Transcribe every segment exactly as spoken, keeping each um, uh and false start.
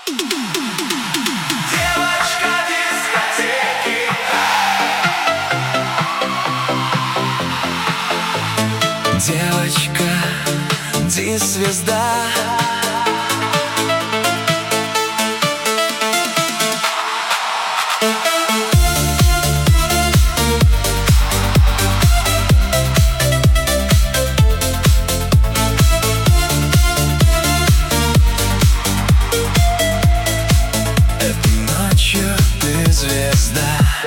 Девочка дискотеки. Девочка, ди-звезда. Этой ночью ты звезда.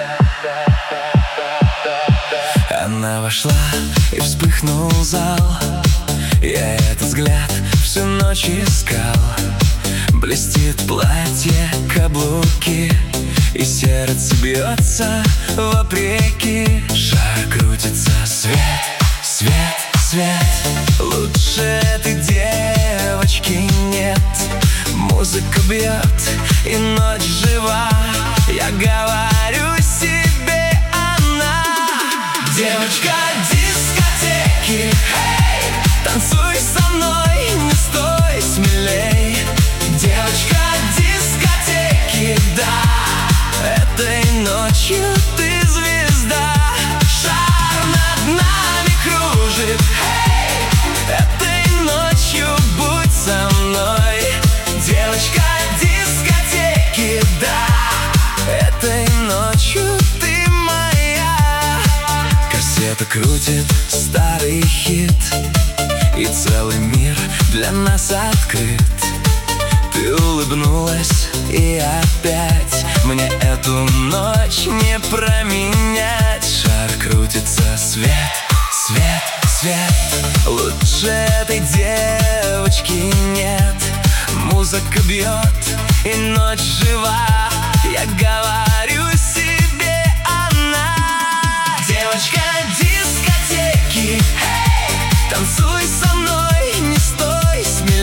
Она вошла и вспыхнул зал. Я этот взгляд всю ночь искал. Блестит платье, каблуки, и сердце бьется вопреки. Шар крутится, свет, свет, свет. Лучше этой девочки нет. Музыка бьет, и ночь жива. Я говорю себе, она девочка дискотеки. Эй, танцуй со мной, не стой, смелей. Девочка дискотеки, да, этой ночью ты звезда. Шар над нами кружит. Эй, этой ночью будь со мной. Девочка дискотеки, да, этой ночью ты моя. Кассета крутит старый хит, и целый мир для нас открыт. Ты улыбнулась, и опять мне эту ночь не променять. Шар крутится, свет, свет, свет. Лучше этой девочки нет. Музыка бьет, и ночь жива. Я говорю себе, она девочка дискотеки. Эй, танцуй со мной, не стой, смелей.